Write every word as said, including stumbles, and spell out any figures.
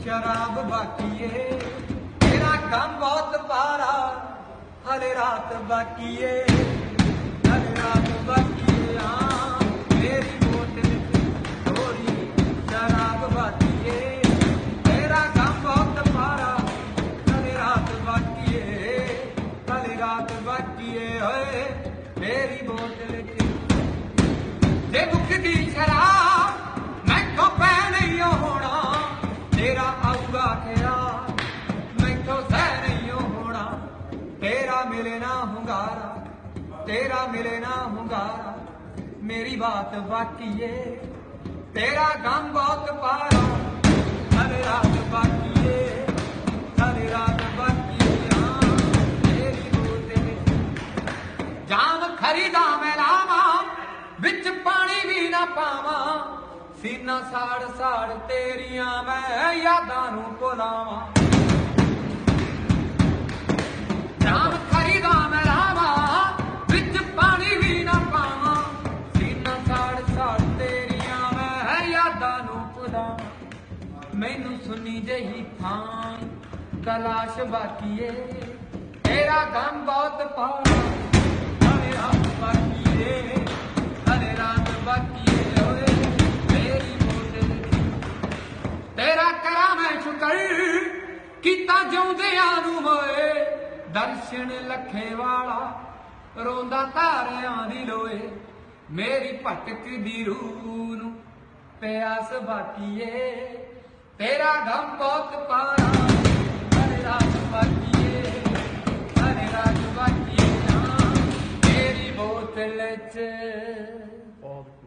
शराब बाकी है, तेरा गम बहुत पारा, हर रात बाकी है, हर रात बाकी है। हाँ मेरी बोतल थोड़ी शराब बाकी है, तेरा गम बहुत पारा, हर रात बाकी है, हर रात बाकी है। ओए मेरी बोतल जे दुख दी शराब मैथों पै नहीं होना, तेरा आऊगा ख्याल मैथों सह नहीं होना, तेरा मिले ना हुंगारा, तेरा मिले ना हुंगारा, मेरी बात बाकी है, तेरा गम बहुत पारा, हर रात बाकी है, हर रात बाकी है। हाँ मेरी बोतल जाम खरीदा मैं लावा, बिच पानी भी ना पावा, सीना साड़ साड़ तेरिया मैं यादां नूं भुलावां। जाम खरीदा मैं लावा, बिच पानी भी ना पावा, सीना साड़ साड़ तेरिया मैं यादां नूं भुलावां। मैनू सुनी जही थां तलाश बाकी है, तेरा गम बहुत पारा, हर रात बाकी है, हर रात बाकी है। ओए मेरी बोतल तेरा करा मैं शुकर कीता जिउंदियां नूं मोए, दर्शन लखे वाला रोंदा तारियां दी लोए, मेरी भटकदी रूह नूं प्यास बाकी है, तेरा गम बहुत पारा, हर रात बाकी है, हर रात बाकी है। हाँ मेरी बोतल च